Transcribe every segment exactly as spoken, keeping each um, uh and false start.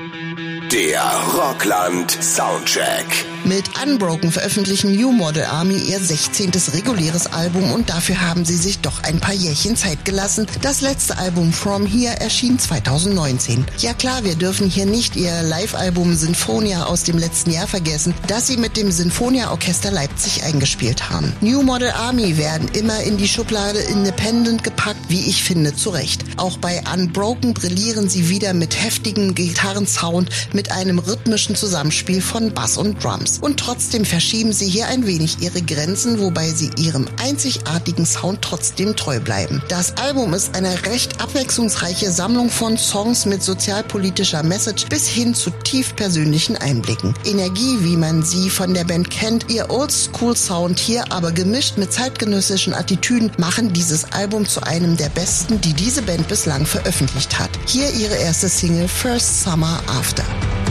Der Rockland Soundcheck. Mit Unbroken veröffentlichen New Model Army ihr sechzehntes reguläres Album und dafür haben sie sich doch ein paar Jährchen Zeit gelassen. Das letzte Album From Here erschien zweitausendneunzehn. Ja klar, wir dürfen hier nicht ihr Live-Album Sinfonia aus dem letzten Jahr vergessen, das sie mit dem Sinfonia Orchester Leipzig eingespielt haben. New Model Army werden immer in die Schublade Independent gepackt, wie ich finde, zu Recht. Auch bei Unbroken brillieren sie wieder mit heftigem Gitarrensound, mit einem rhythmischen Zusammenspiel von Bass und Drums. Und trotzdem verschieben sie hier ein wenig ihre Grenzen, wobei sie ihrem einzigartigen Sound trotzdem treu bleiben. Das Album ist eine recht abwechslungsreiche Sammlung von Songs mit sozialpolitischer Message bis hin zu tief persönlichen Einblicken. Energie, wie man sie von der Band kennt, ihr Oldschool-Sound hier aber gemischt mit zeitgenössischen Attitüden machen dieses Album zu einem der besten, die diese Band bislang veröffentlicht hat. Hier ihre erste Single First Summer After.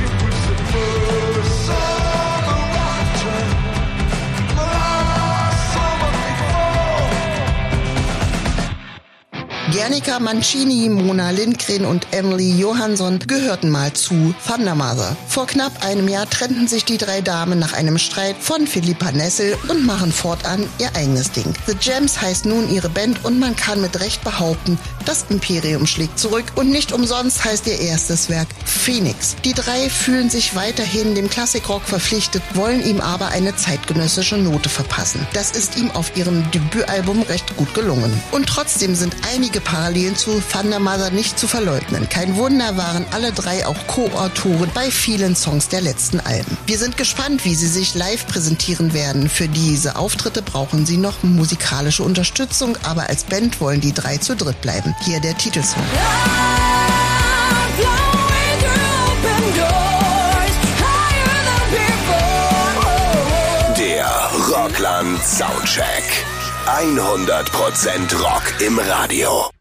Gernika Mancini, Mona Lindgren und Emily Johansson gehörten mal zu Thundermother. Vor knapp einem Jahr trennten sich die drei Damen nach einem Streit von Philippa Nessel und machen fortan ihr eigenes Ding. The Gems heißt nun ihre Band und man kann mit Recht behaupten, das Imperium schlägt zurück und nicht umsonst heißt ihr erstes Werk Phoenix. Die drei fühlen sich weiterhin dem Klassikrock verpflichtet, wollen ihm aber eine zeitgenössische Note verpassen. Das ist ihm auf ihrem Debütalbum recht gut gelungen. Und trotzdem sind einige Parallelen zu Thundermother nicht zu verleugnen. Kein Wunder, waren alle drei auch Co-Autoren bei vielen Songs der letzten Alben. Wir sind gespannt, wie sie sich live präsentieren werden. Für diese Auftritte brauchen sie noch musikalische Unterstützung, aber als Band wollen die drei zu dritt bleiben. Hier der Titelsong. Der Rockland Soundcheck. hundert Prozent Rock im Radio.